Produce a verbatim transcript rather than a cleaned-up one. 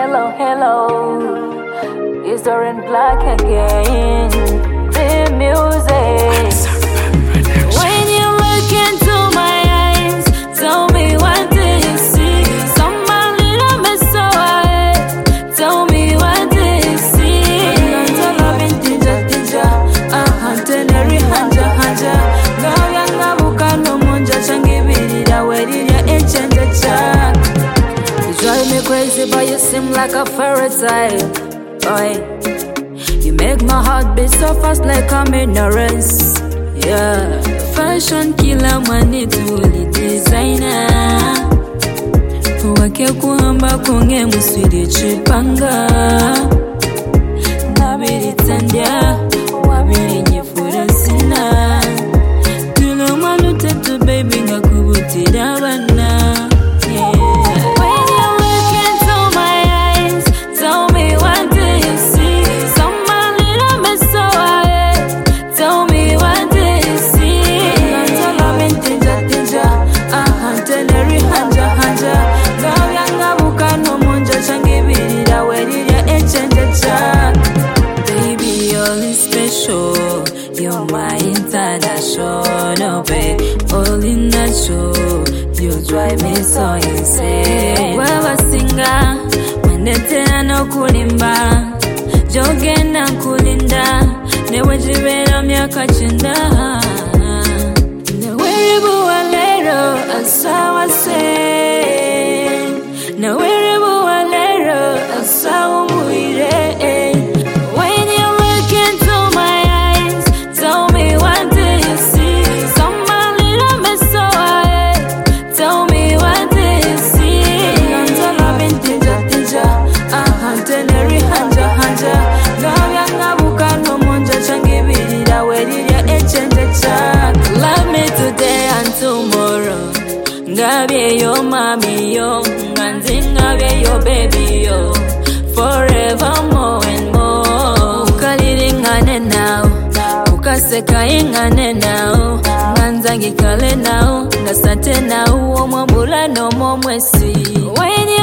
hello, hello. It's Doreen Black again. The music. When you look into my eyes, tell me what do you see? Someone little miss so I tell me what do you see? I'm loving Tinja Tinja. Ah, Teneri Hanja Hanja. No yanga buka no monja changi bidida wedida enchende cha. You drive me crazy, but you seem like a fairy tale. Boy, you make my heart beat so fast like I'm in a race. Yeah, fashion killer money to the designer. Wake kuamba konge muswidi chipanga. Nabiri tandia, wabiri nyefura sina. Tula manu tetu baby ngakubuti dabana. You're my international, babe. All in that show, you drive me so insane. Wewe singa, wendete no kulimba, joge na kulinda, newe jibera miaka chinda. Naweribu walero, asawa se. Naweribu walero, asawa muire. Love me today and tomorrow. Ngabe yo mami yo, nganzi ngabe yo baby yo. Forevermore and more. Ukaliri ngane now, ukaseka ingane now. Nganza ngikale now, ngasate now. Omwambula no momwesi.